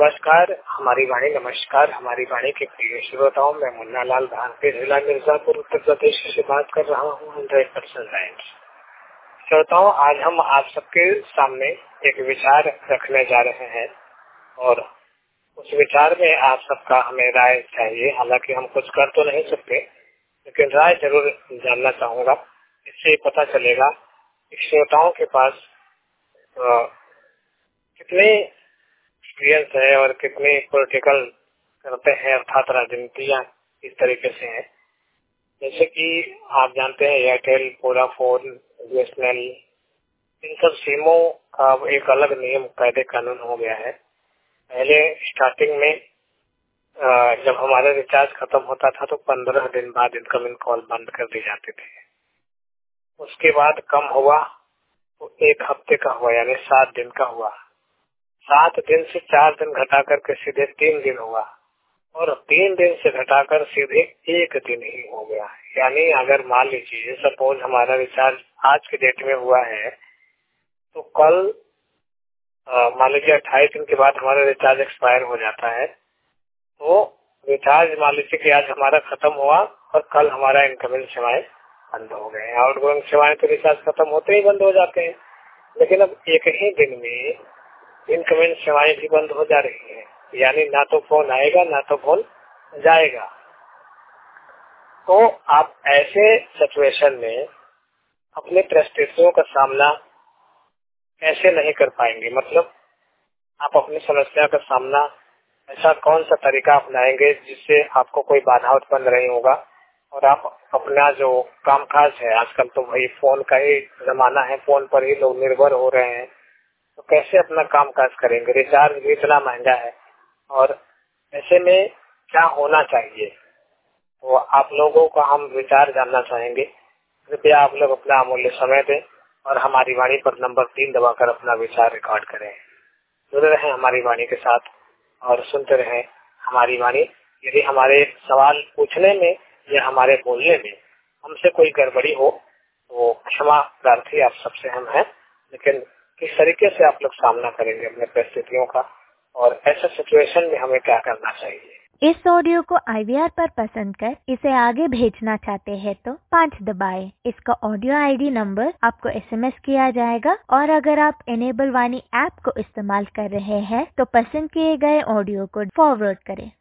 नमस्कार हमारी वाणी के प्रिय श्रोताओं, मैं मुन्ना लाल भारतीय जिला मिर्जापुर उत्तर प्रदेश से बात कर रहा हूँ 100% राइट। श्रोताओं, आज हम आप सबके सामने एक विचार रखने जा रहे हैं और उस विचार में आप सबका हमें राय चाहिए। हालांकि हम कुछ कर तो नहीं सकते, लेकिन राय जरूर जानना चाहूंगा। इससे पता चलेगा कि श्रोताओं के पास कितने एक्सपीरियंस है और कितने पॉलिटिकल करते हैं, अर्थात राजनीतियाँ इस तरीके से हैं। जैसे कि आप जानते हैं एयरटेल, वोडाफोन, बीएसएनएल, इन सब सिमों का एक अलग नियम कायदे कानून हो गया है। पहले स्टार्टिंग में जब हमारा रिचार्ज खत्म होता था तो 15 दिन बाद इनकमिंग कॉल बंद कर दी जाती थी। उसके बाद कम हुआ तो 1 हफ्ते का हुआ, यानी 7 दिन का हुआ। 7 दिन से 4 दिन घटा करके सीधे 3 दिन हुआ और 3 दिन से घटाकर सीधे 1 दिन ही हो गया। यानी अगर मान लीजिए सपोज हमारा रिचार्ज आज के डेट में हुआ है तो कल मान लीजिए 28 दिन के बाद हमारा रिचार्ज एक्सपायर हो जाता है, तो रिचार्ज मान लीजिए कि आज हमारा खत्म हुआ और कल हमारा इनकमिंग सेवाएं बंद हो गए। आउटगोइंग सेवाएं तो रिचार्ज खत्म होते ही बंद हो जाते हैं, लेकिन अब एक ही दिन में इनकमिंग सेवाएं भी बंद हो जा रही है। यानी ना तो फोन आएगा ना तो फोन जाएगा। तो आप ऐसे सिचुएशन में अपने परिस्थितियों का सामना कैसे नहीं कर पाएंगे? मतलब आप अपनी समस्या का सामना ऐसा कौन सा तरीका अपनाएंगे जिससे आपको कोई बाधा उत्पन्न नहीं होगा और आप अपना जो कामकाज है, आजकल तो भाई फोन का ही जमाना है, फोन पर ही लोग निर्भर हो रहे हैं, तो कैसे अपना कामकाज करेंगे? रिचार्ज भी इतना महंगा है और ऐसे में क्या होना चाहिए? तो आप लोगों का हम विचार जानना चाहेंगे। कृपया आप लोग अपना अमूल्य समय दें और हमारी वाणी पर नंबर 3 दबाकर अपना विचार रिकॉर्ड करें। जुड़े रहें हमारी वाणी के साथ और सुनते रहें हमारी वाणी। यदि हमारे सवाल पूछने में या हमारे बोलने में हमसे कोई गड़बड़ी हो तो क्षमा प्रार्थी आप सबसे हम हैं, लेकिन किस तरीके से आप लोग सामना करेंगे अपने परिस्थितियों का और ऐसे सिचुएशन में हमें क्या करना चाहिए? इस ऑडियो को IVR पर पसंद कर इसे आगे भेजना चाहते हैं तो 5 दबाएं। इसका ऑडियो ID नंबर आपको SMS किया जाएगा और अगर आप इनेबल वाणी ऐप को इस्तेमाल कर रहे हैं तो पसंद किए गए ऑडियो को फॉरवर्ड करें।